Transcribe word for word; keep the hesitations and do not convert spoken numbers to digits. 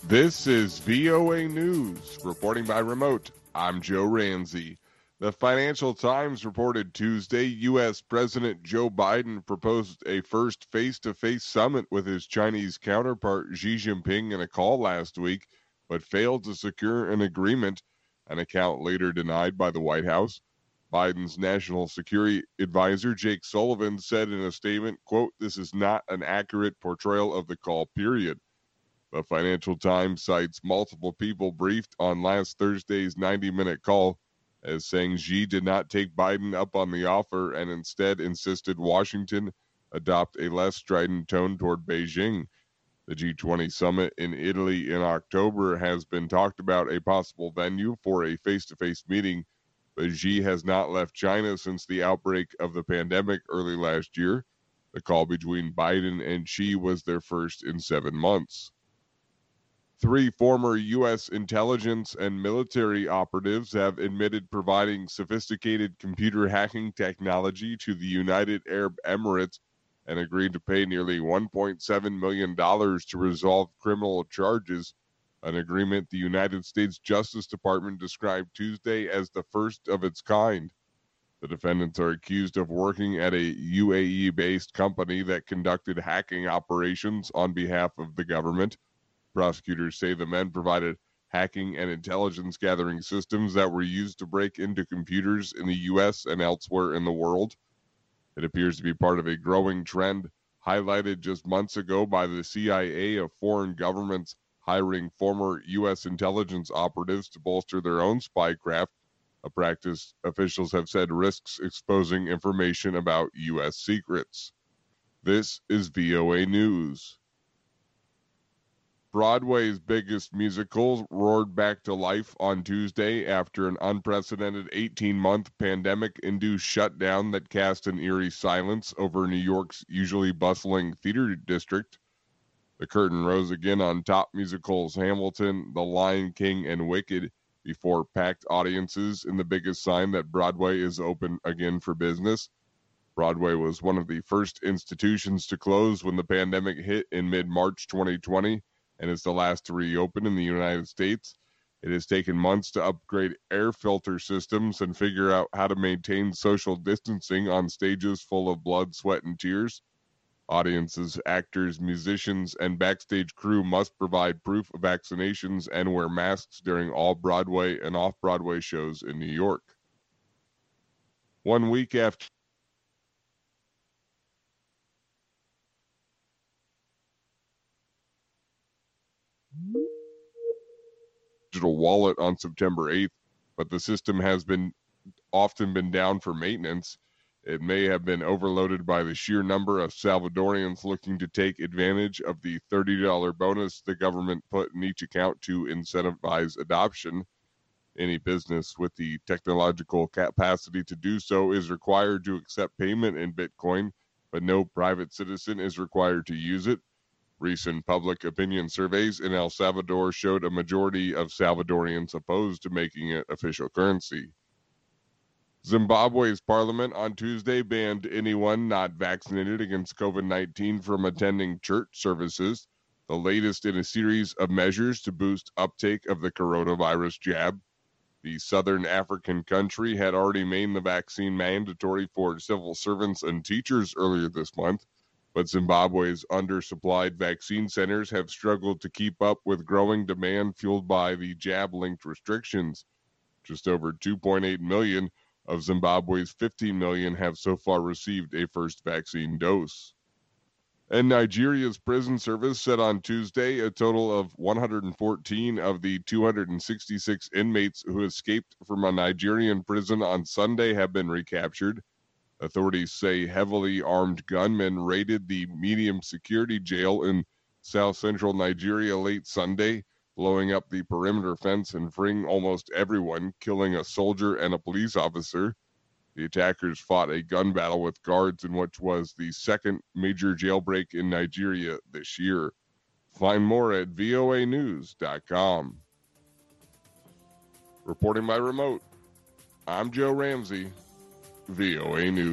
This is V O A News, reporting by remote. I'm Joe Ramsey. The Financial Times reported Tuesday U S. President Joe Biden proposed a first face-to-face summit with his Chinese counterpart Xi Jinping in a call last week, but failed to secure an agreement, an account later denied by the White House. Biden's national security advisor Jake Sullivan said in a statement, quote, "This is not an accurate portrayal of the call, period." The Financial Times cites multiple people briefed on last Thursday's ninety-minute call as saying Xi did not take Biden up on the offer and instead insisted Washington adopt a less strident tone toward Beijing. The G twenty summit in Italy in October has been talked about a possible venue for a face-to-face meeting, but Xi has not left China since the outbreak of the pandemic early last year. The call between Biden and Xi was their first in seven months. Three former U S intelligence and military operatives have admitted providing sophisticated computer hacking technology to the United Arab Emirates and agreed to pay nearly one point seven million dollars to resolve criminal charges, an agreement the United States Justice Department described Tuesday as the first of its kind. The defendants are accused of working at a U A E-based company that conducted hacking operations on behalf of the government. Prosecutors say the men provided hacking and intelligence gathering systems that were used to break into computers in the U S and elsewhere in the world. It appears to be part of a growing trend highlighted just months ago by the C I A of foreign governments hiring former U S intelligence operatives to bolster their own spycraft, a practice officials have said risks exposing information about U S secrets. This is V O A News. Broadway's biggest musical roared back to life on Tuesday after an unprecedented eighteen-month pandemic-induced shutdown that cast an eerie silence over New York's usually bustling theater district. The curtain rose again on top musicals Hamilton, The Lion King, and Wicked before packed audiences in the biggest sign that Broadway is open again for business. Broadway was one of the first institutions to close when the pandemic hit in mid-March twenty twenty. And is the last to reopen in the United States. It has taken months to upgrade air filter systems and figure out how to maintain social distancing on stages full of blood, sweat, and tears. Audiences, actors, musicians, and backstage crew must provide proof of vaccinations and wear masks during all Broadway and off-Broadway shows in New York. One week after digital wallet on September eighth, but the system has been often been down for maintenance. It may have been overloaded by the sheer number of Salvadorians looking to take advantage of the thirty dollars bonus the government put in each account to incentivize adoption. Any business with the technological capacity to do so is required to accept payment in Bitcoin, but no private citizen is required to use it. Recent public opinion surveys in El Salvador showed a majority of Salvadorians opposed to making it official currency. Zimbabwe's parliament on Tuesday banned anyone not vaccinated against COVID nineteen from attending church services, the latest in a series of measures to boost uptake of the coronavirus jab. The southern African country had already made the vaccine mandatory for civil servants and teachers earlier this month. But Zimbabwe's undersupplied vaccine centers have struggled to keep up with growing demand fueled by the jab-linked restrictions. Just over two point eight million of Zimbabwe's fifteen million have so far received a first vaccine dose. And Nigeria's prison service said on Tuesday a total of one hundred fourteen of the two hundred sixty-six inmates who escaped from a Nigerian prison on Sunday have been recaptured. Authorities say heavily armed gunmen raided the medium security jail in south central Nigeria late Sunday, blowing up the perimeter fence and freeing almost everyone, killing a soldier and a police officer. The attackers fought a gun battle with guards in what was the second major jailbreak in Nigeria this year. Find more at V O A news dot com. Reporting by remote, I'm Joe Ramsey, V O A News.